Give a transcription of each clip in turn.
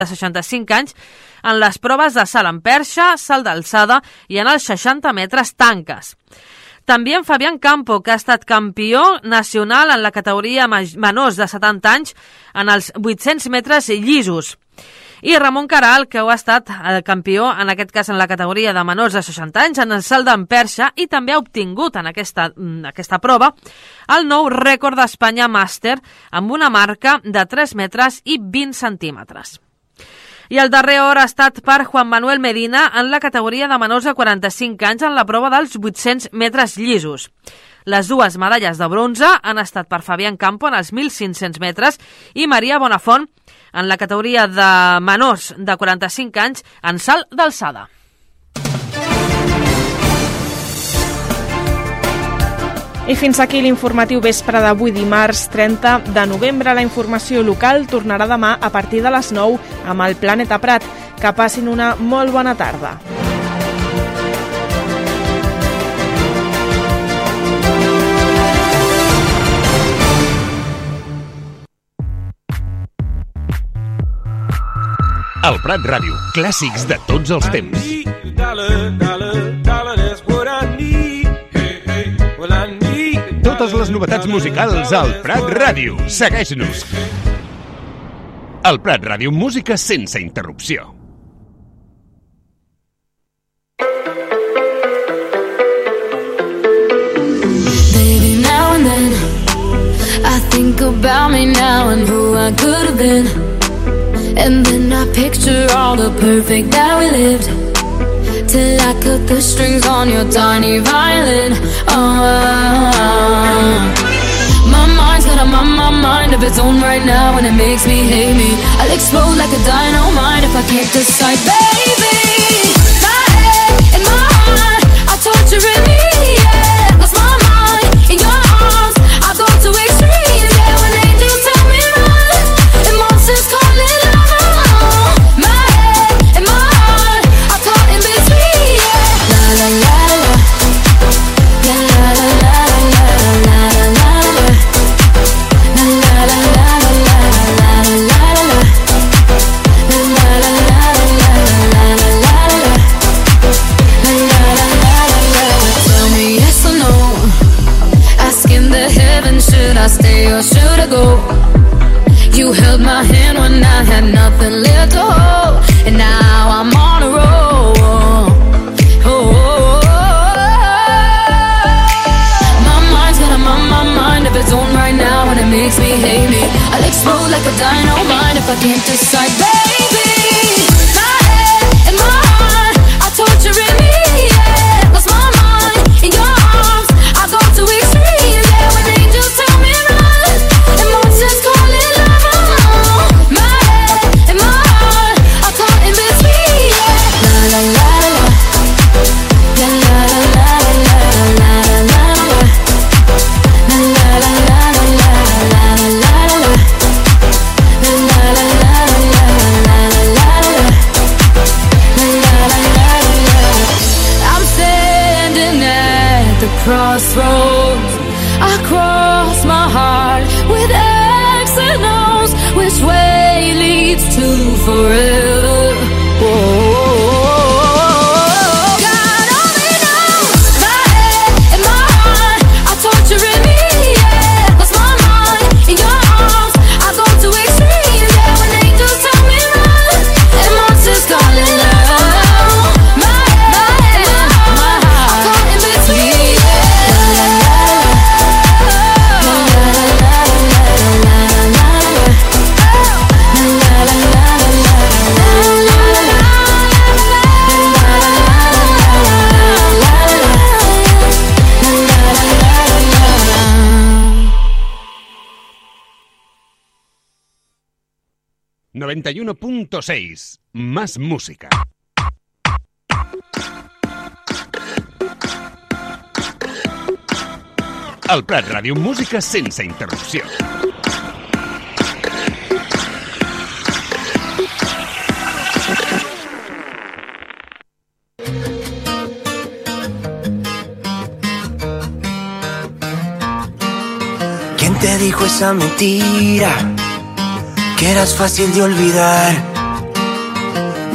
de 65 anys en les proves de salt en perxa, salt d'alçada i en els 60 metres tanques. També en Fabián Campo, que ha estat campió nacional en la categoria menors de 70 anys en els 800 metres llisos. I Ramon Caral, que ha estat campió, en aquest cas en la categoria de menors de 60 anys, en el salt d'en perxa, i també ha obtingut en aquesta prova el nou rècord d'Espanya màster amb una marca de 3 metres i 20 centímetres. I el darrer hora ha estat per Juan Manuel Medina en la categoria de menors de 45 anys en la prova dels 800 metres llisos. Les dues medalles de bronze han estat per Fabián Campo en els 1.500 metres i Maria Bonafont en la categoria de menors de 45 anys en salt d'alçada. I fins aquí l'informatiu vespre d'avui dimarts 30 de novembre. La informació local tornarà demà a partir de les 9 amb el Planeta Prat. Que passin una molt bona tarda. El Prat Ràdio, clàssics de tots els temps. Totes les novetats musicals al Prat Ràdio. Segueix-nos. El Prat Ràdio, música sense interrupció. Baby, now and then I think about me now and who I could have been. And then I picture all the perfect that we lived, till I cut the strings on your tiny violin. My mind's got a mind of its own right now, and it makes me hate me. I'll explode like a dynamite if I can't decide, baby. My head and my heart are torturing me, yeah. Lost my mind in your arms, I go to extremes, yeah. When angels tell me run, and monsters call it love. My head and my heart are caught in between, yeah. La la la la, yeah, la la la la la la la la, la la la la la la la la la, la la la la la la la la. Tell me yes or no, asking the heavens, should I stay or should I go? You held my hand when I had nothing left to hold, and now I'm on a roll. My mind's got a mind of its own right now, and it makes me hate me. I'll explode like a dynamite if I can't decide, baby. My head and my heart are torturing me, yeah. Lost my mind in your arms, I go to extremes, yeah. When angels tell me run, and monsters call it love. My head and my heart are caught in between, yeah. La la la la, yeah, la la la la la la la la, la la la la la la la la la, la la la la la. I'm standing at the crossroads. I cross my heart with X and O's. Which way leads to forever? God only knows. My head and my heart are torturing me, yeah. Lost my mind in your arms, I go to extremes, yeah. When angels tell me run, and monsters call it love. My head and my heart are caught in between, yeah. La la la la, la la la la la la, la la la la la la la la. 91.6, más música. El Prat Ràdio, música sense interrupció. ¿Quién te dijo esa mentira? Que eras fácil de olvidar.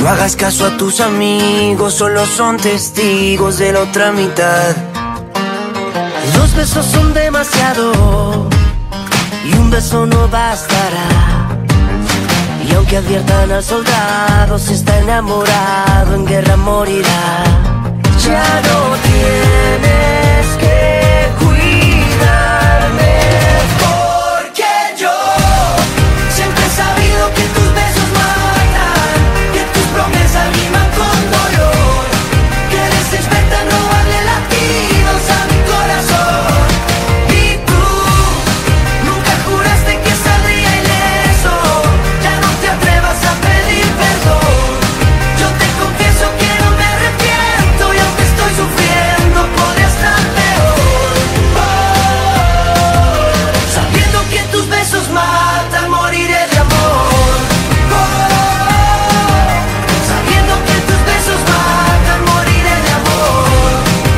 No hagas caso a tus amigos, solo son testigos de la otra mitad. 2 besos son demasiado y un beso no bastará. Y aunque adviertan al soldado, si está enamorado en guerra morirá. Ya no tienes que cuidarme, porque yo siempre he sabido que tus besos matan, que tus promesas riman con dolor, que eres experta en robarle latidos a mi corazón. Y tú nunca juraste que saldría ileso, ya no te atrevas a pedir perdón. Yo te confieso que no me arrepiento y aunque estoy sufriendo podría estar peor. Sabiendo que tus besos matan, moriré de amor. Sabiendo que tus besos matan, moriré de amor.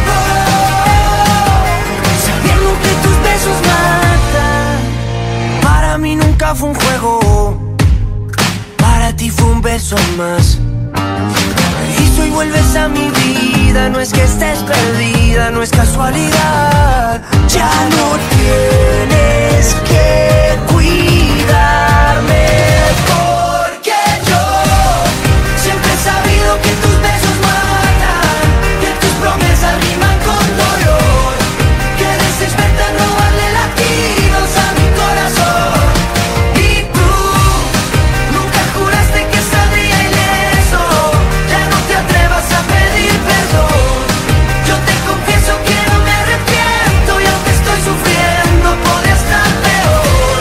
Sabiendo que tus besos matan. Para mí nunca fue un juego, para ti fue un beso más. Y hoy vuelves a mi vida, no es que estés perdida, no es casualidad. Ya no tienes que cuidarme, porque yo siempre he sabido que tus besos matan, que tus promesas riman con dolor, que eres experta en robarle latidos a mi corazón. Y tú nunca juraste que saldría ileso, ya no te atrevas a pedir perdón. Yo te confieso que no me arrepiento y aunque estoy sufriendo podría estar peor.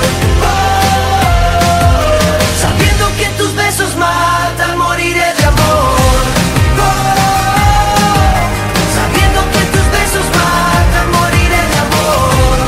Sabiendo que tus besos matan, moriré de amor. Sabiendo que tus besos matan, moriré de amor.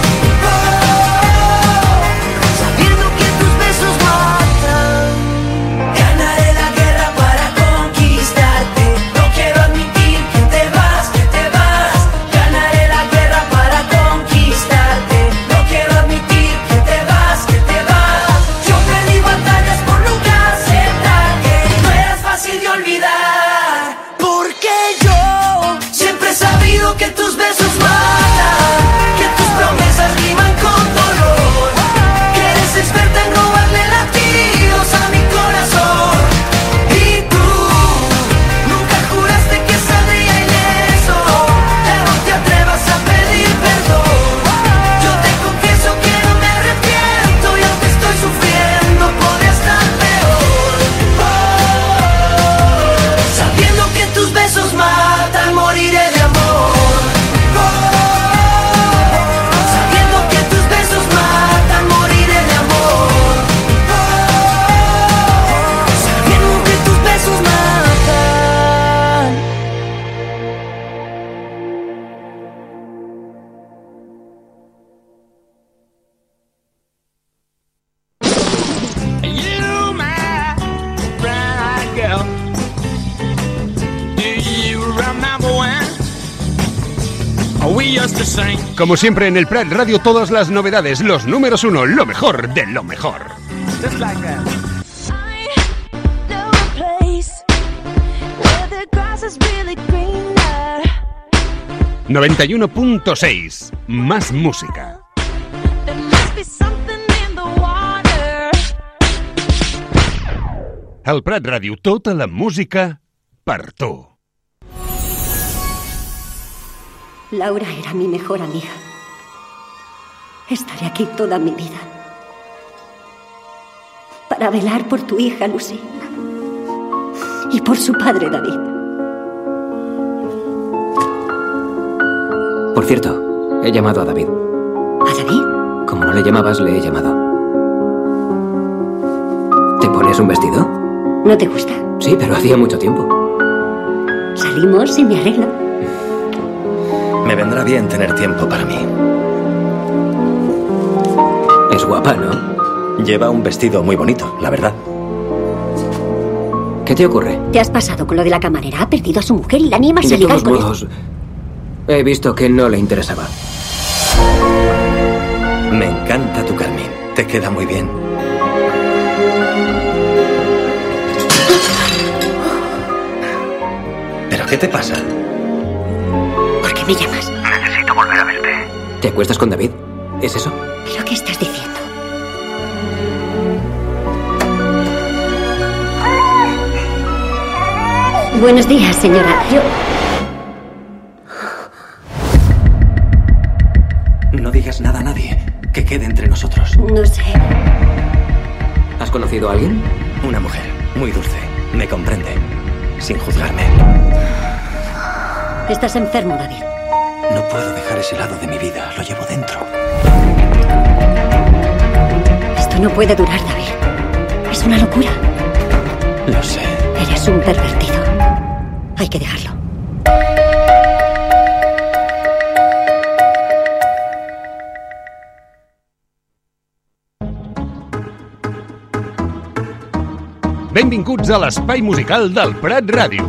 Sabiendo que tus besos matan. Ganaré la guerra para conquistarte. No quiero admitir que te vas, que te vas. Ganaré la guerra para conquistarte. No quiero admitir que te vas, que te vas. Yo perdí batallas por nunca aceptarte. No eras fácil de olvidar. Porque yo siempre he sabido que tus besos matan, que tus promesas riman con dolor, que eres experta en robarle latidos a mi corazón. Y tú nunca juraste que saldría ileso, ya no te atrevas a pedir perdón. Yo te confieso que no me arrepiento y aunque estoy sufriendo podría estar peor. Sabiendo que tus besos matan, moriré de amor. Sabiendo que tus besos matan, moriré de amor. Sabiendo que tus besos matan. You, my brown girl, do you remember when we used to sing? Como siempre en el Prat Radio, todas las novedades, los números 1, lo mejor de lo mejor. Just like that. I know a place where the grass is really greener. 91.6, más música. There must be something in the water. Al Prat Radio, tota la música per tu. Laura era mi mejor amiga. Estaré aquí toda mi vida para velar por tu hija, Lucy, y por su padre, David. Por cierto, he llamado a David. ¿A David? Como no le llamabas, le he llamado. ¿Te pones un vestido? ¿No te gusta? Sí, pero hacía mucho tiempo. Salimos y me arreglo. Me vendrá bien tener tiempo para mí. Es guapa, ¿no? Lleva un vestido muy bonito, la verdad. ¿Qué te ocurre? ¿Te has pasado con lo de la camarera? Ha perdido a su mujer y la animas a De ligar todos con él. modos, he visto que no le interesaba. Me encanta tu carmín. Te queda muy bien. ¿Qué te pasa? ¿Por qué me llamas? Necesito volver a verte. ¿Te acuestas con David? ¿Es eso? ¿Pero qué estás diciendo? Buenos días, señora. No digas nada a nadie. Que quede entre nosotros. No sé. ¿Has conocido a alguien? Una mujer, muy dulce. Me comprende. Sin juzgarme. Estás enfermo, David. No puedo dejar ese lado de mi vida. Lo llevo dentro. Esto no puede durar, David. Es una locura. Lo sé. Eres un pervertido. Hay que dejarlo. Benvinguts a l'espai musical del Prat Ràdio.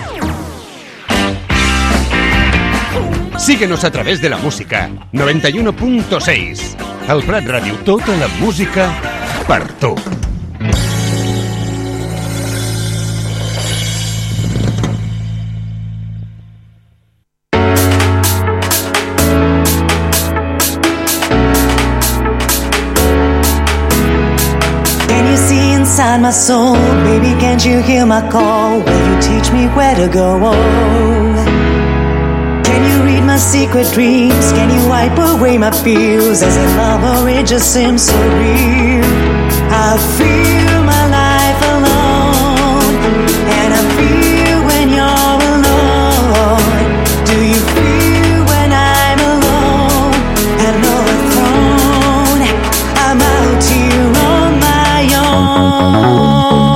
Síguenos a través de la música 91.6. El Prat Ràdio, tota la música per tu. Inside my soul, baby, can't you hear my call? Will you teach me where to go? Can you read my secret dreams? Can you wipe away my fears? As in love or it just seems so real? I feel my life alone, and I feel when you're alone. Do you feel when I'm alone and overthrown? I'm out here on my own.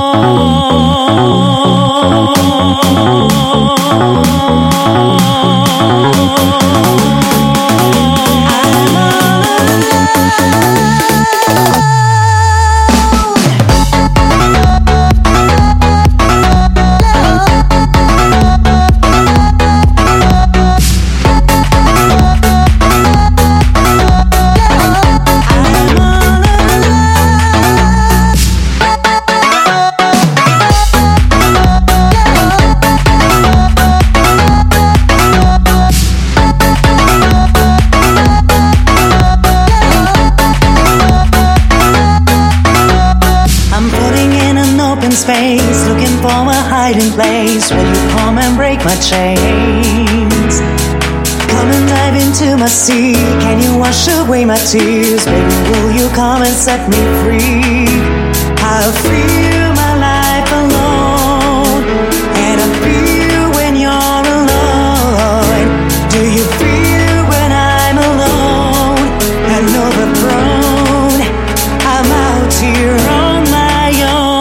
Space, looking for a hiding place. Will you come and break my chains? Come and dive into my sea. Can you wash away my tears? Baby, will you come and set me free? I feel my life alone, and I feel when you're alone. Do you feel when I'm alone and overthrown? I'm out here on my own.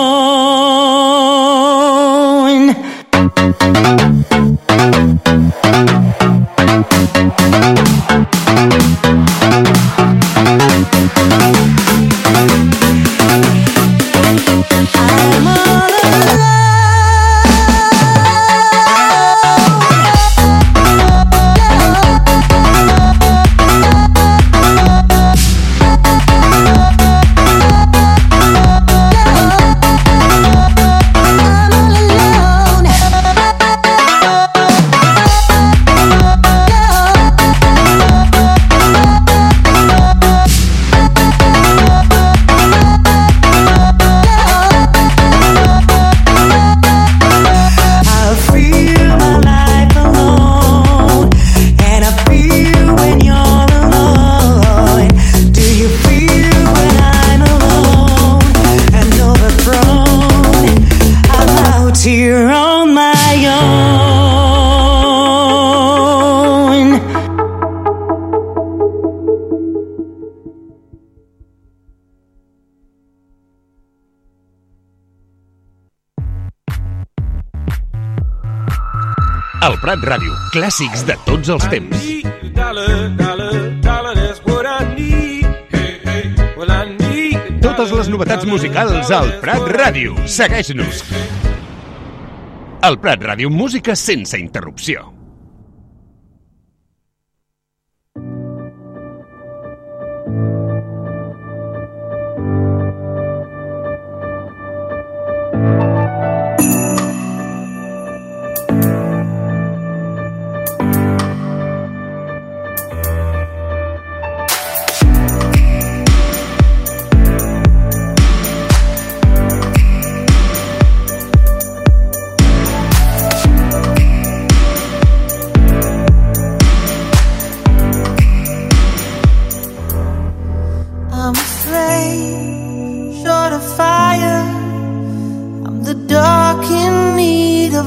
El Prat Ràdio, clàssics de tots els temps. Totes les novetats musicals al Prat Ràdio. Segueix-nos. El Prat Ràdio, música sense interrupció.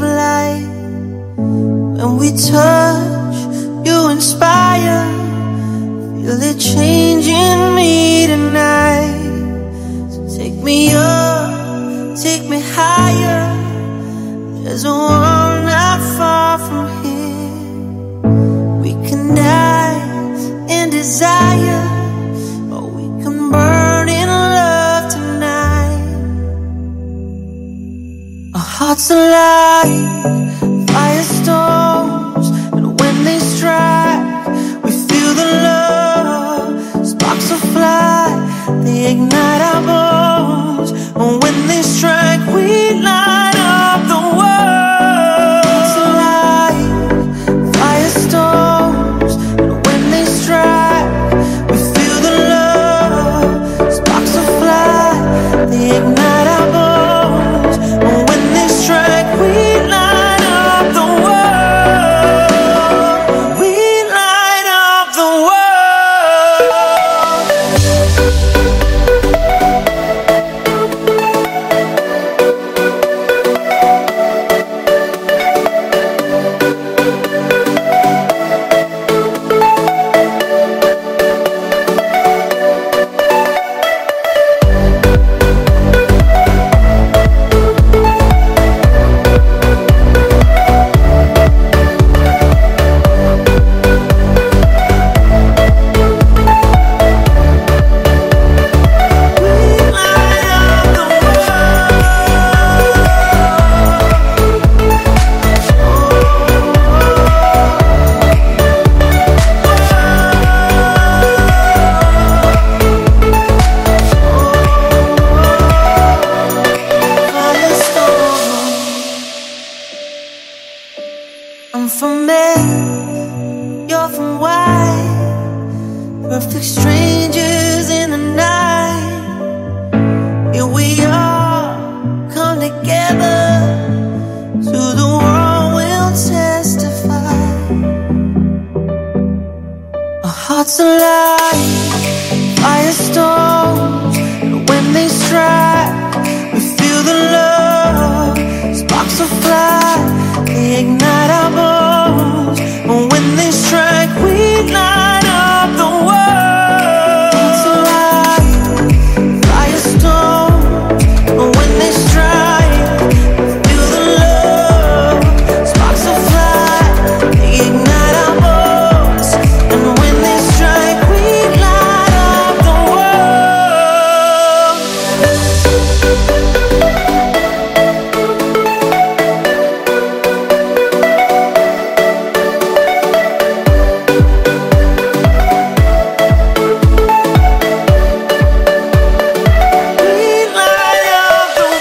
light. When we touch, you inspire. Feel it changing me tonight. So take me up, take me higher. There's a world not far from here. We can die in desire, or we can burn in love tonight. Our hearts alive, firestorms, and when they strike, we feel the love. Sparks will fly, they ignite our bones, and when they strike, we light up the world. Hearts alive, firestorms, and when they strike, we feel the love. Sparks will fly, they ignite our bones, and when they strike, we light up the world. We light up the world. I'm from Mary, you're from Y. Perfect strangers in the night. Here we are, come together. To the world we'll testify. Our hearts alive, firestorms, and when they strike, we feel the love. Sparks will fly, they ignite our bones, and when they strike, we light up the world. Hearts alive, firestorms, and when they strike, we feel the love. Sparks will fly, they ignite our bones, and when they strike, we light up the world. We light up the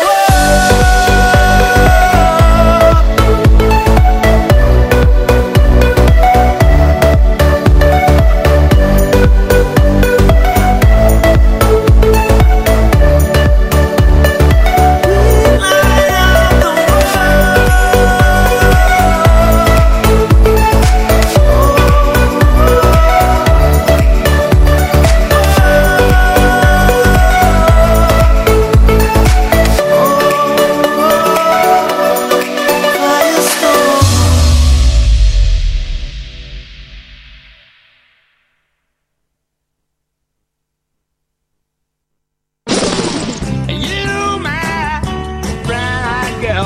You, my brown-eyed girl,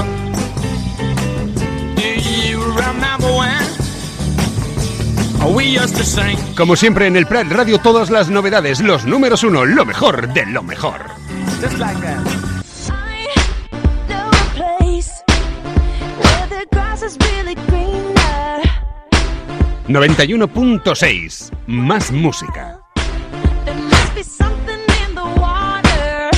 do you remember when we used to sing? Como siempre en el Prat Radio, todas las novedades, los números uno, lo mejor de lo mejor. Just like that. I know a place where the grass is really greener. 91.6, más música. There must be something in the water.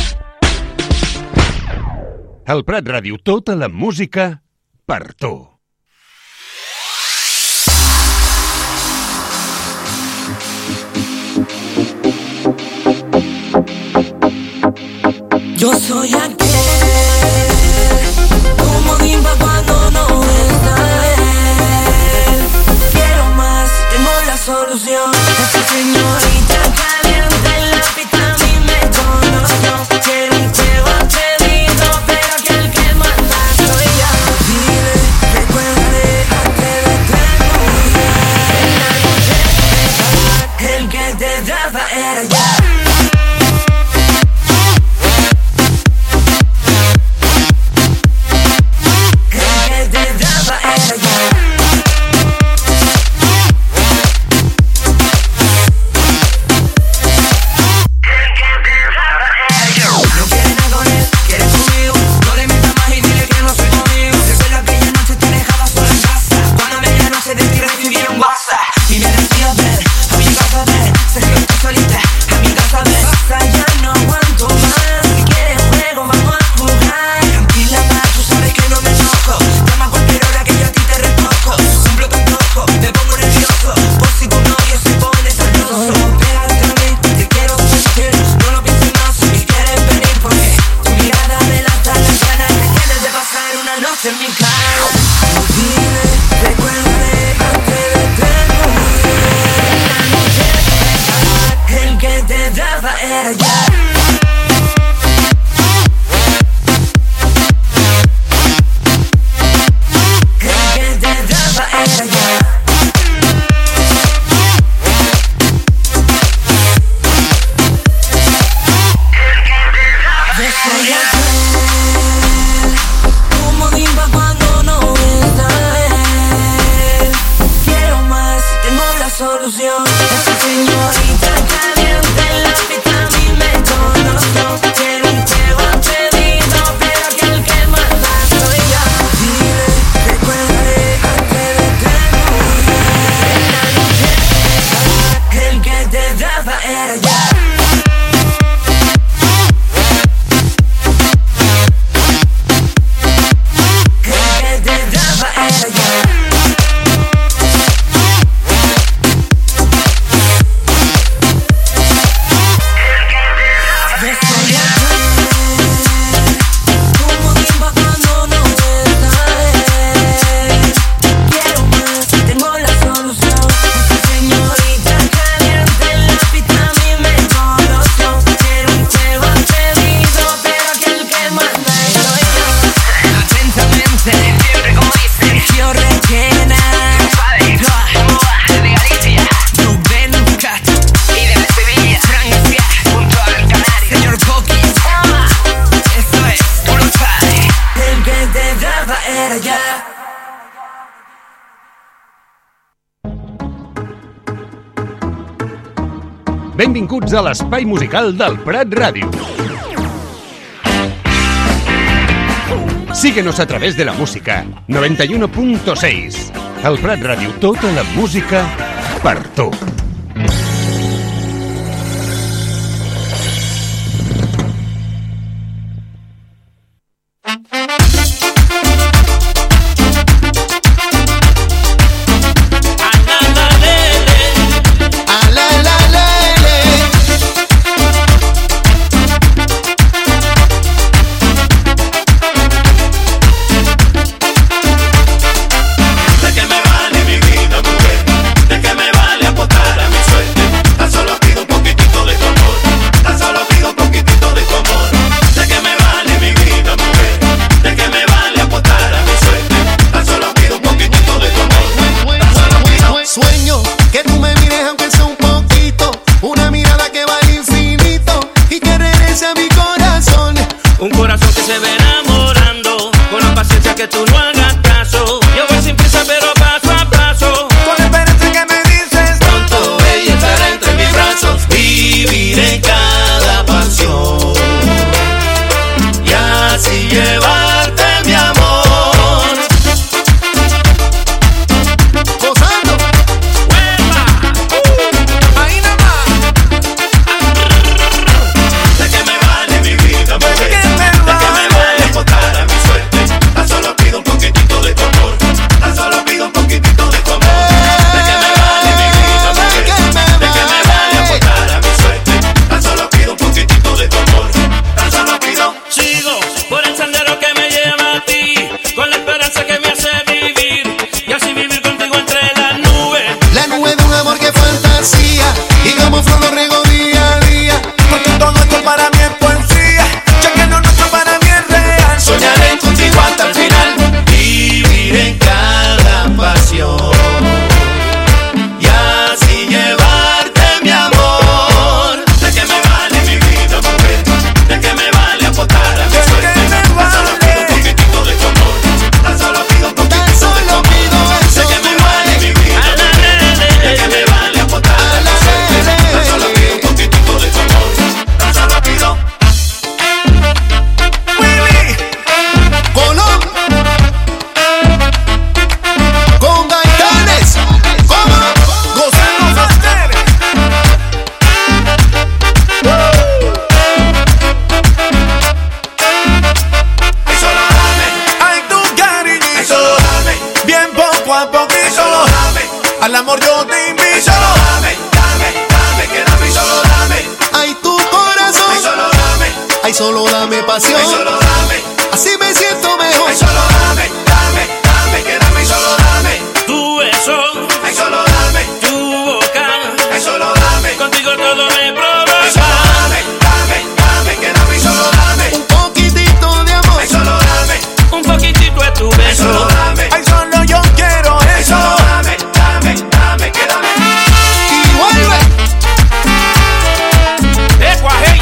Al Prat Radio, tota la música per tu. Yo soy aquel comodín pa' cuando no está él. Quiero más, tengo la solución. Esa señorita caliente en la pista a mí me conoció. Quiero un juego atrevido, pero aquel que manda soy yo. Dile en mi cara. Dime, recuérdame, no te detengo. La noche el que te daba era ya. Solución, esa señorita caliente en la pista a mí me conoció. Quiero un juego al pedido, pero aquel que manda soy yo. Dile, recuérdale, no te detengo. En la noche el que te daba era ya. El que te daba era ya. Benvinguts a l'espai musical del Prat Ràdio. Síguenos a través de la música 91.6. El Prat Ràdio, tota la música per tu. Al amor yo te invito. Solo dame, dame, dame, que dame, solo dame. Ay, tu corazón. Ay, solo dame. Ay, solo dame pasión. Ay, solo dame. Así me siento mejor. Ay, solo dame. eso. Ay, solo yo quiero eso. Dame, dame, dame, que dame. Y vuelve. Guajey.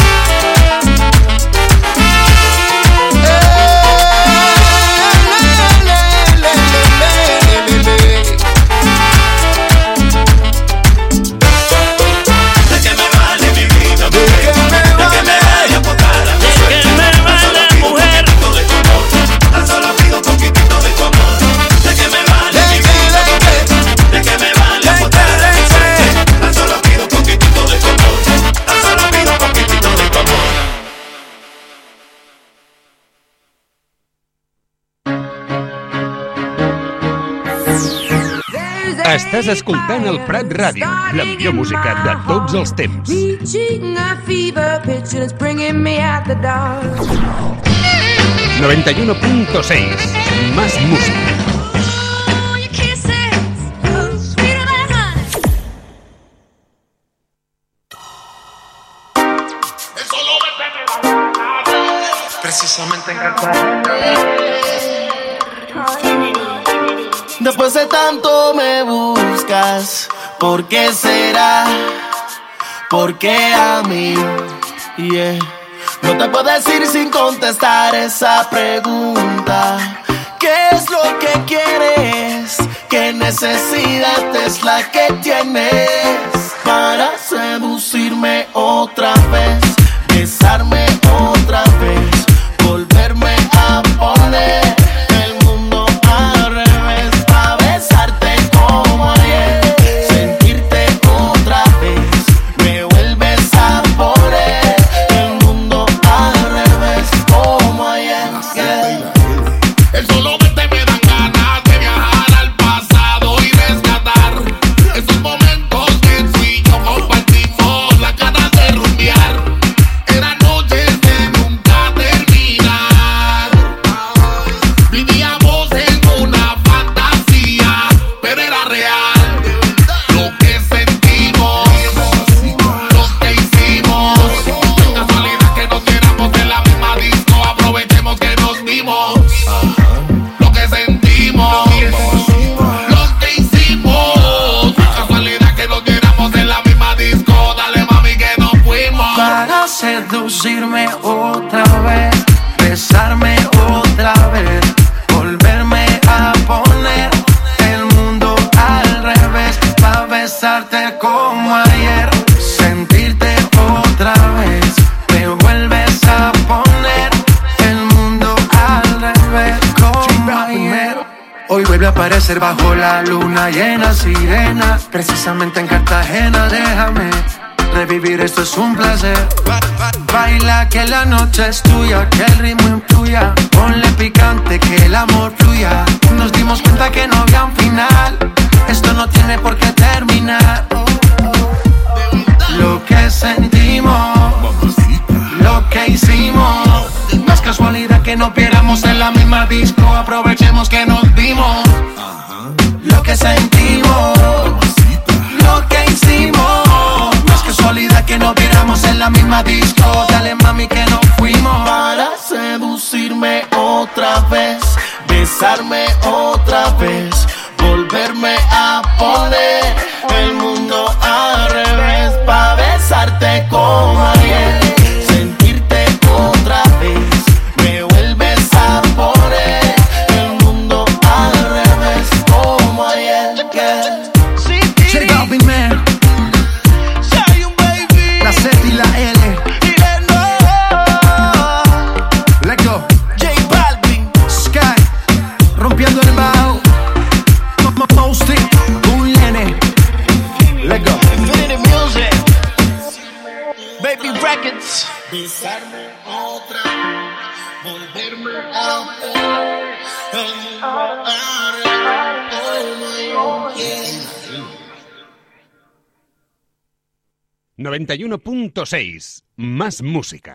Estàs escoltant el Prat Ràdio, la millor música de tots els temps. 91.6, Más música. Precisamente en Cartagena. Después de tanto me buscas, ¿por qué será? ¿Por qué a mí? Yeah. No te puedo decir sin contestar esa pregunta. ¿Qué es lo que quieres? ¿Qué necesidad es la que tienes para seducirme otra vez? Besarme otra vez, volverme a poner seducirme otra vez, besarme otra vez, volverme a poner el mundo al revés, pa' besarte como ayer, sentirte otra vez, me vuelves a poner el mundo al revés como ayer. Hoy vuelve a aparecer bajo la luna llena, sirena, precisamente en Cartagena, déjame revivir, esto es un placer. Baila que la noche es tuya, que el ritmo influya. Ponle picante, que el amor fluya. Nos dimos cuenta que no había un final. Esto no tiene por qué terminar. Lo que sentimos, lo que hicimos. No es casualidad que nos viéramos en la misma disco. Aprovechemos que nos vimos. Lo que sentimos, lo que hicimos. Casualidad que nos viéramos en la misma disco. Dale mami que nos fuimos. Para seducirme otra vez, besarme otra vez, volverme a poner el mundo al revés, pa' besarte como ayer, sentirte otra vez, me vuelves a poner el mundo al revés como ayer. Check out me man. La Z y la L. Let's go. J Balvin. Sky. Rompiendo el bajo. Posting. Un nene. Let's go. Infinity Music. Baby Records. Besarme otra vez. Volverme a ver. 91.6, Más música.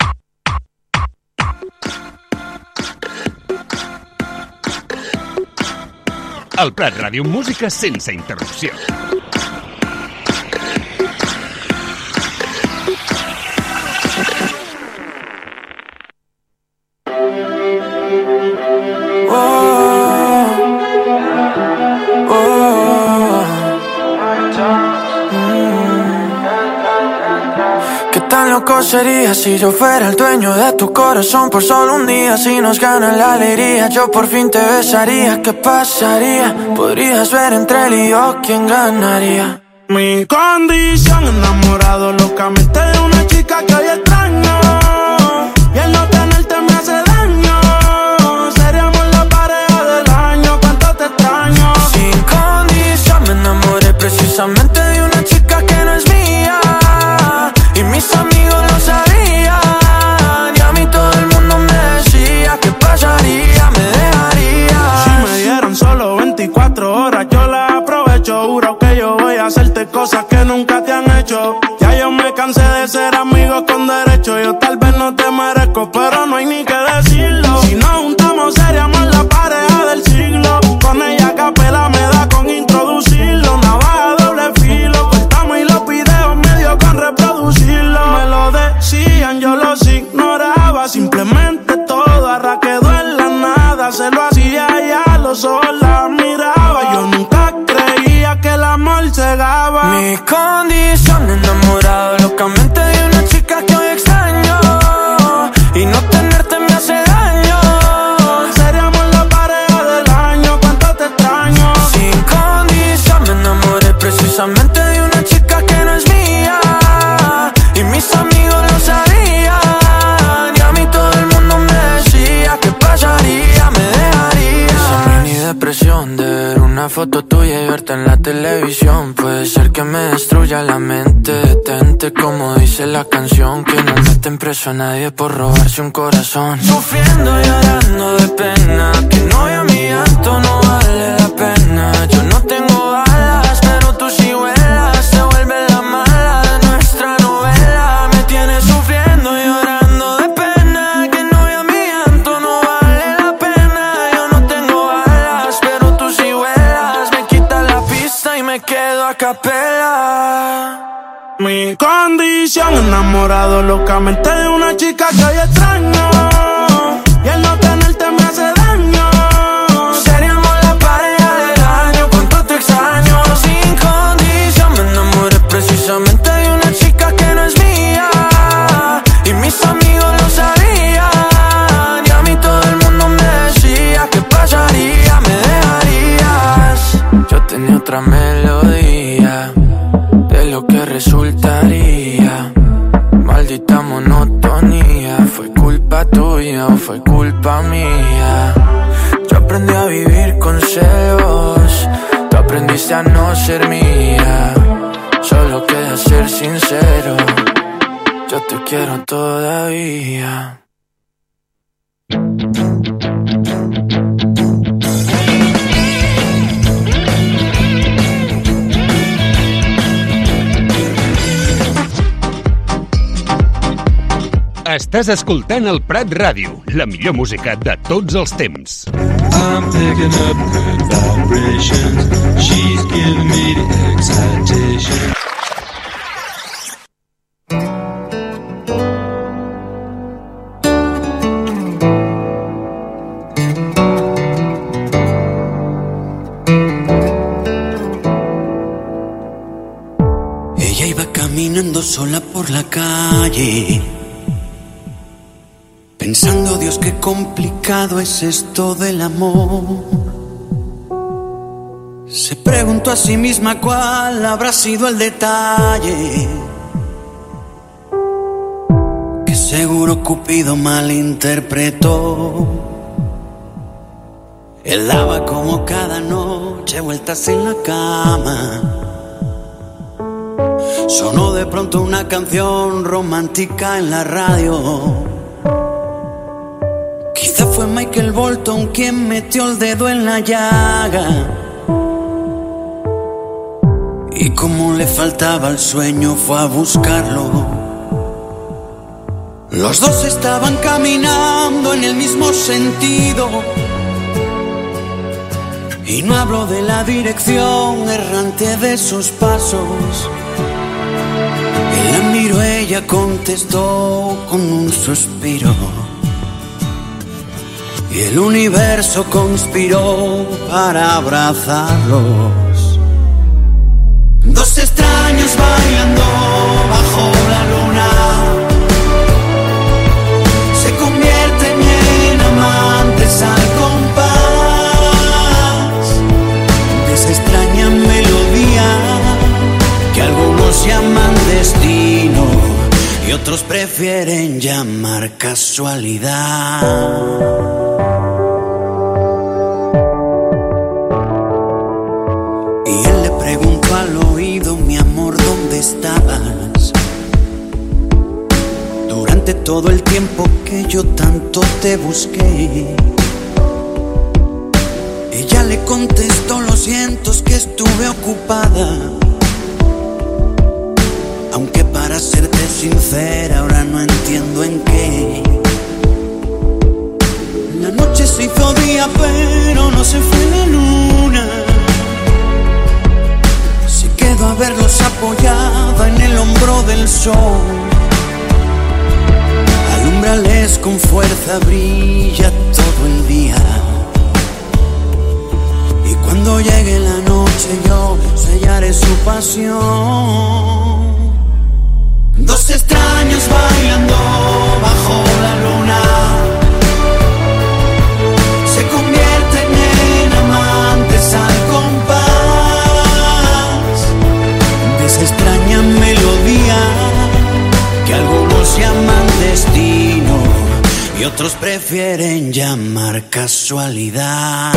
El Prat Ràdio, música sense interrupció. Oh. tan loco sería si yo fuera el dueño de tu corazón por solo un día. Si nos gana la alegría, yo por fin te besaría. ¿Qué pasaría? Podrías ver entre él y yo quién ganaría. Mi condición, enamorado locamente de una chica que hoy extraño. Y el no tenerte me hace daño. Seríamos la pareja del año, cuánto te extraño. Sin condición me enamoré precisamente de una chica que no es mía. Y mis amigos lo sabían. Y a mí todo el mundo me decía ¿qué pasaría? Me dejaría. Si me dieron solo 24 horas yo las aprovecho. Juro que yo voy a hacerte cosas que nunca te han hecho. Ya yo me cansé de ser amigos con derecho. Yo tal vez no te merezco, pero no hay ni que decirlo. Si nos juntamos seríamos la pareja del siglo. Con ella a capela me da con introducirlo. Navaja doble filo, cortamos y los videos medio con reproducirlo. Me lo decían, yo los ignoraba. Simplemente todo ahora quedó en la nada. Se lo hacía y a los ojos la miraba. Yo nunca creía que el amor cegaba. Mi condición, enamorado locamente de una chica que hoy extraño. Y no tenerte me hace daño. Seríamos la pareja del año, cuánto te extraño. Sin condición me enamoré precisamente de una chica que no es mía. Y mis amigos lo sabían. Y a mí todo el mundo me decía ¿qué pasaría? Me dejaría. Esa mini depresión de ver una foto tuya y verte en la televisión. Puede ser que me destruya la mente. Detente como dice la canción. Que no meten preso a nadie por robarse un corazón. Sufriendo y llorando de pena. Que no vea mi llanto, no vale la pena. Yo no tengo alas, pero tú sí vuelas. Te vuelves la mala de nuestra novela. Me tienes sufriendo y llorando de pena. Que no vea mi llanto, no vale la pena. Yo no tengo alas, pero tú sí vuelas. Me quitas la pista y me quedo a capela. Mi condición, enamorado locamente de una chica que hoy extraño. Y el no tenerte me hace daño. Seríamos la pareja del año, cuánto te extraño. Sin condición me enamoré precisamente de una chica que no es mía. Y mis amigos lo sabían. Y a mí todo el mundo me decía ¿qué pasaría? Me dejarías. Yo tenía otra melodía de lo que resultaría. Maldita monotonía. ¿Fue culpa tuya o fue culpa mía? Yo aprendí a vivir con celos. Tú aprendiste a no ser mía. Solo queda ser sincero. Yo te quiero todavía. Estàs escoltant el Prat Ràdio, la millor música de tots els temps. I'm picking up good vibrations. She's giving me the excitation. Ella iba caminando sola por la calle, pensando, Dios, qué complicado es esto del amor. Se preguntó a sí misma cuál habrá sido el detalle que seguro Cupido malinterpretó. Él daba como cada noche vueltas en la cama. Sonó de pronto una canción romántica en la radio. Quizá fue Michael Bolton quien metió el dedo en la llaga. Y como le faltaba el sueño fue a buscarlo. Los dos estaban caminando en el mismo sentido. Y no hablo de la dirección errante de sus pasos. Él la miró, ella contestó con un suspiro. Y el universo conspiró para abrazarlos. Dos extraños bailando bajo la luna. amantes al compás de esa extraña melodía que algunos llaman destino y otros prefieren llamar casualidad. Y él le preguntó al oído: mi amor, ¿dónde estabas? Durante todo el tiempo que yo tanto te busqué. Ella le contestó: lo siento, es que estuve ocupada. Aunque para serte sincera ahora no entiendo en qué. La noche se hizo día pero no se fue la luna. Se quedó a verlos apoyada en el hombro del sol. Alúmbrales con fuerza, brilla todo el día. Y cuando llegue la noche yo sellaré su pasión. Dos extraños bailando bajo la luna se convierten en amantes al compás de esa extraña melodía que algunos llaman destino y otros prefieren llamar casualidad.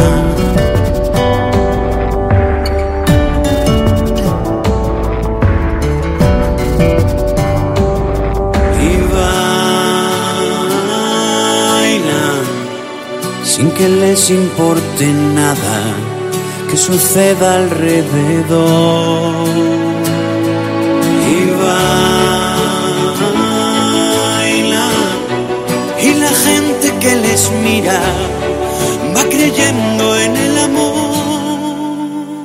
Sin que les importe nada que suceda alrededor. Y bailan, y la gente que les mira va creyendo en el amor.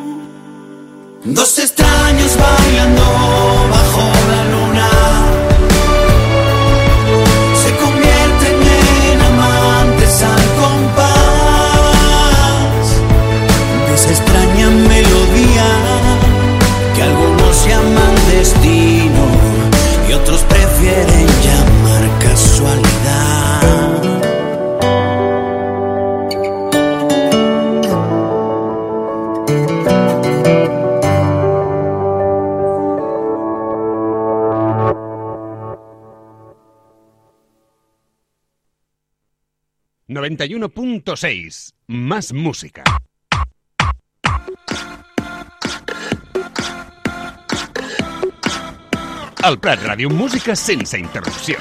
Dos extraños bailando bajo la luna se convierten en amantes al compás de esa extraña melodía que algunos llaman destino y otros prefieren llamar casualidad. ...91.6... Más música. Al Prat Ràdio, música sense interrupció.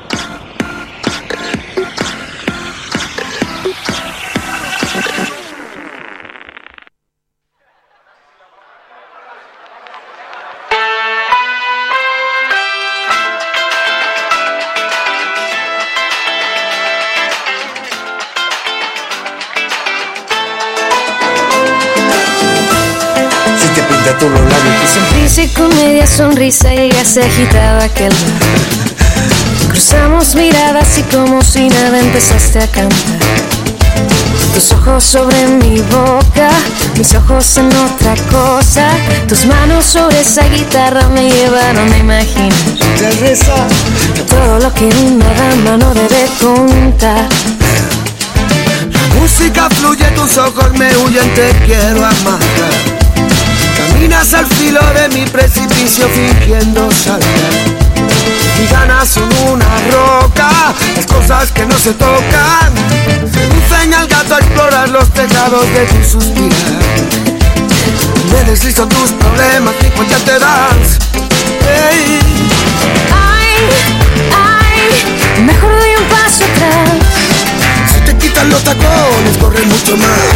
Sonrisa y con media sonrisa llegaste agitado a aquel bar. Cruzamos miradas y como si nada empezaste a cantar. Tus ojos sobre mi boca, mis ojos en otra cosa. Tus manos sobre esa guitarra me llevaron a imaginar todo lo que una dama no debe contar. La música fluye, tus ojos me huyen, te quiero amar. Caminas al filo de mi precipicio fingiendo saltar. Y ganas son una roca, las cosas que no se tocan. Seducen al gato a explorar los tejados de tu suspirar. Me deslizo tus problemas y cuenta te das. Hey. Ay, ay, mejor doy un paso atrás. Si te quitan los tacones, corre mucho más.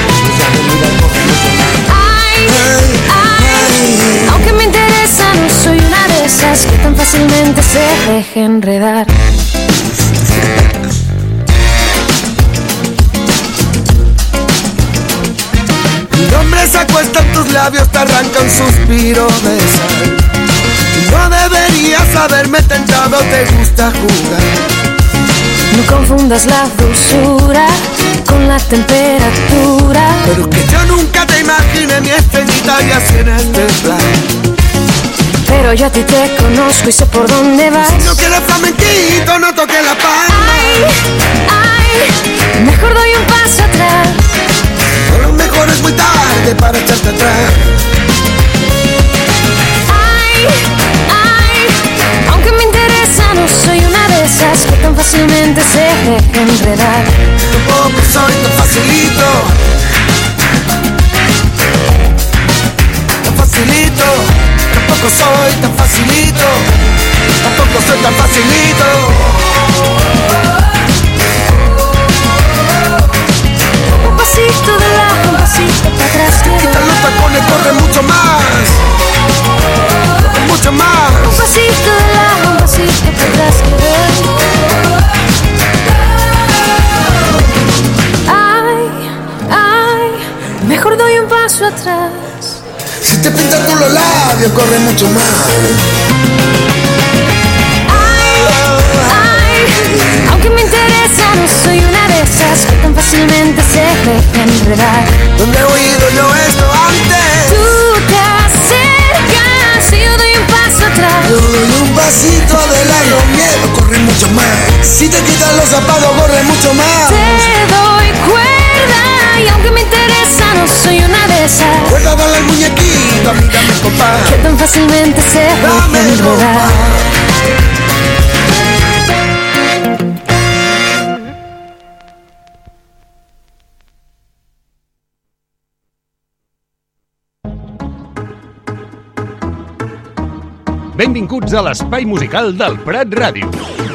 Aunque me interesa, no soy una de esas que tan fácilmente se deja enredar. Mi nombre se acuesta en tus labios, te arranca un suspiro de sal. No deberías haberme tentado, te gusta jugar. No confundas la dulzura con la temperatura. Pero que yo nunca te imaginé mi estrellita y así en este plan. Pero yo a ti te conozco y sé por dónde vas. Si no quieres flamenquito, no toques la palma. Ay, ay, mejor doy un paso atrás. A lo mejor es muy tarde para echarte atrás. Aunque me interesa, no soy una de esas que tan fácilmente se deja enredar. Tampoco soy tan facilito. Tan facilito. Tampoco soy tan facilito. Tampoco soy tan facilito. Un pasito de lado, un pasito para atrás. Quita los tacones, corre mucho más. Mucho más. Un pasito de lado, un pasito para atrás. Mejor doy un paso atrás. Si te pintas con los labios, corre mucho más. Aunque me interesa, no soy una de esas que tan fácilmente se deja enredar. ¿Dónde he oído yo esto antes? Tú te acercas y yo doy un paso atrás. Yo doy un pasito adelante, los miedos corren mucho más. Si te quitas los zapatos, corre mucho más. Te doy cuerda y aunque me interesa, no soy una de esas. Cuerda, dale al muñequito, a mí dame compás. Que tan fácilmente se deja enredar. Benvinguts a l'espai musical del Prat Ràdio.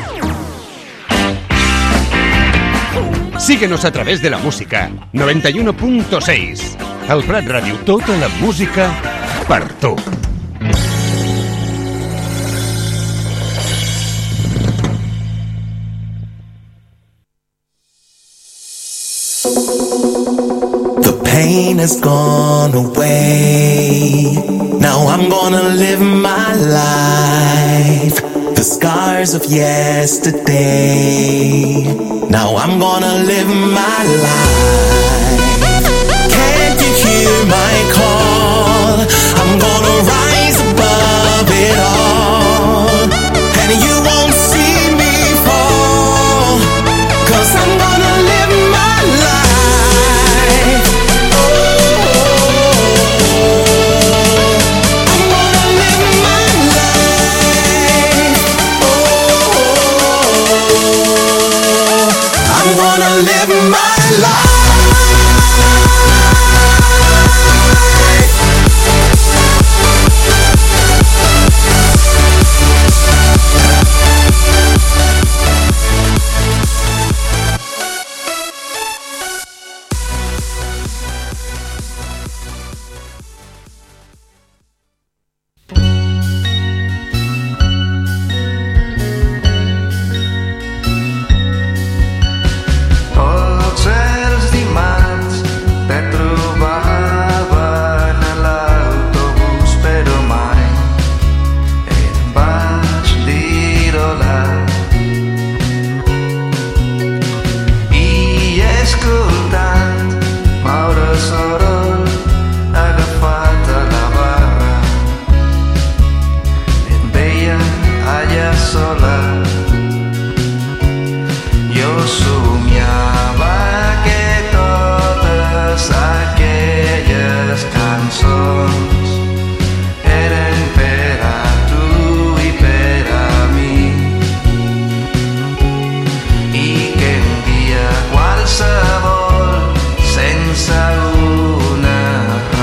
Síguenos a través de la música 91.6. El Prat Ràdio, tota la música per tu. The pain has gone away. Now I'm gonna live my life. The scars of yesterday. Now I'm gonna live my life.